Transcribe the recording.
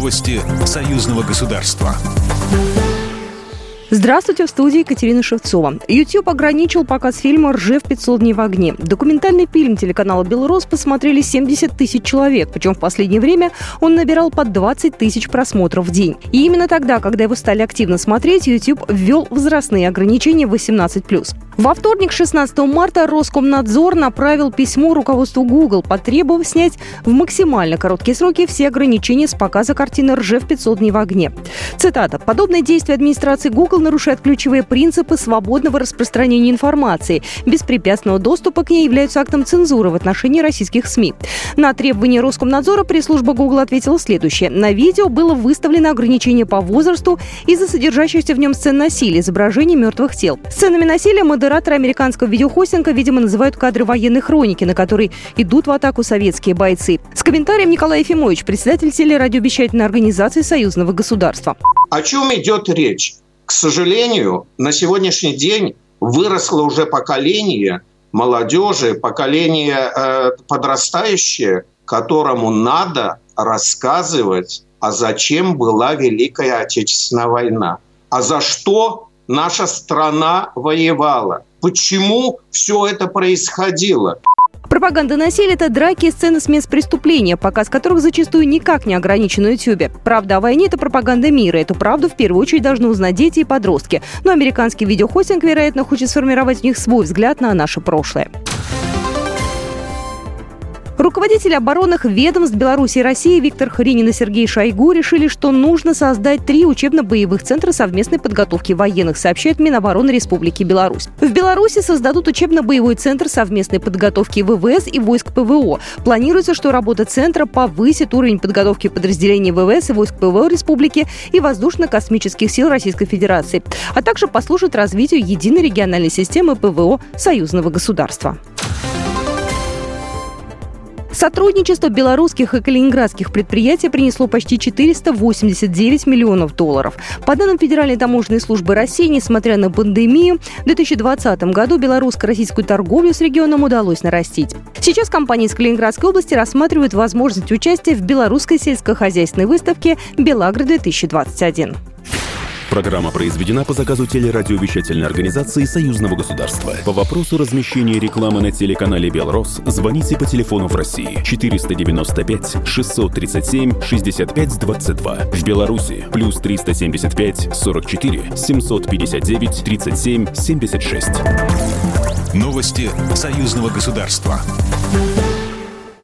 Новости союзного государства. Здравствуйте, в студии Екатерина Шевцова. YouTube ограничил показ фильма «Ржев 500 дней в огне». Документальный фильм телеканала «Белрос» посмотрели 70 тысяч человек, причем в последнее время он набирал под 20 тысяч просмотров в день. И именно тогда, когда его стали активно смотреть, YouTube ввел возрастные ограничения 18+. Во вторник, 16 марта, Роскомнадзор направил письмо руководству Google, потребовав снять в максимально короткие сроки все ограничения с показа картины «Ржев 500 дней в огне». Цитата. «Подобные действия администрации Google нарушают ключевые принципы свободного распространения информации. Беспрепятственного доступа к ней являются актом цензуры в отношении российских СМИ». На требования Роскомнадзора пресс-служба Google ответила следующее. На видео было выставлено ограничение по возрасту из-за содержащихся в нем сцен насилия, изображений мертвых тел. Сценами насилия модераторы американского видеохостинга, видимо, называют кадры военной хроники, на которые идут в атаку советские бойцы. С комментарием Николай Ефимович, председатель телерадиовещательной организации союзного государства. О чем идет речь? К сожалению, на сегодняшний день выросло уже поколение молодежи, поколение подрастающее, которому надо рассказывать, а зачем была Великая Отечественная война, а за что наша страна воевала, почему все это происходило. Пропаганда насилия – это драки и сцены с мест преступления, показ которых зачастую никак не ограничен на YouTube. Правда о войне – это пропаганда мира. Эту правду в первую очередь должны узнать дети и подростки. Но американский видеохостинг, вероятно, хочет сформировать в них свой взгляд на наше прошлое. Руководители оборонных ведомств Беларуси и России Виктор Хренин и Сергей Шойгу решили, что нужно создать 3 учебно-боевых центра совместной подготовки военных, сообщает Минобороны Республики Беларусь. В Беларуси создадут учебно-боевой центр совместной подготовки ВВС и войск ПВО. Планируется, что работа центра повысит уровень подготовки подразделений ВВС и войск ПВО Республики и воздушно-космических сил Российской Федерации, а также послужит развитию единой региональной системы ПВО союзного государства. Сотрудничество белорусских и калининградских предприятий принесло почти 489 миллионов долларов. По данным Федеральной таможенной службы России, несмотря на пандемию, в 2020 году белорусско-российскую торговлю с регионом удалось нарастить. Сейчас компании из Калининградской области рассматривают возможность участия в белорусской сельскохозяйственной выставке «БелАгро-2021». Программа произведена по заказу телерадиовещательной организации союзного государства. По вопросу размещения рекламы на телеканале «Белрос» звоните по телефону в России 495 637 65 22. В Беларуси плюс 375 44 759 37 76. Новости союзного государства.